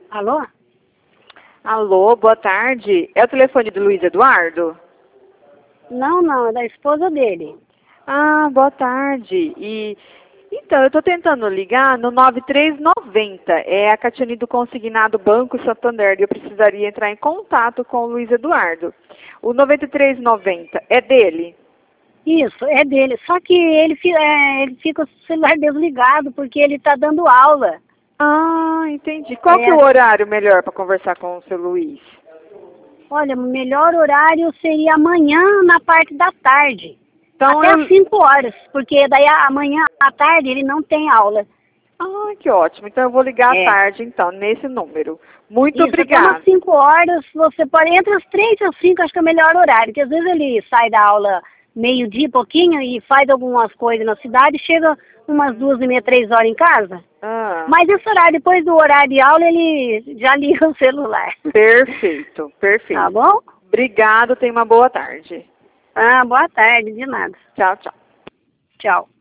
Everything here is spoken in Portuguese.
Alô? Alô, boa tarde. É o telefone do Luiz Eduardo? Não, é da esposa dele. Ah, boa tarde. Então, eu estou tentando ligar no 9390. É a Catiane do Consignado Banco Santander. E eu precisaria entrar em contato com o Luiz Eduardo. O 9390 é dele? Isso, é dele. Só que ele fica com o celular desligado porque ele está dando aula. Ah, entendi. Qual que é o horário melhor para conversar com o seu Luiz? Olha, o melhor horário seria amanhã na parte da tarde. Então Até às 5 horas, porque daí amanhã à tarde ele não tem aula. Ah, que ótimo. Então eu vou ligar à tarde, então, nesse número. Muito Isso, obrigada. até umas 5 horas, você pode, entre as 3 e as 5, acho que é o melhor horário, porque às vezes ele sai da aula meio-dia, pouquinho, e faz algumas coisas na cidade, chega umas 2h30, 3 horas em casa. Ah, Mas esse horário, depois do horário de aula, ele já liga o celular. perfeito, perfeito. Tá bom? Obrigado, tenha uma boa tarde. Ah, boa tarde, de nada. Tchau, tchau. Tchau.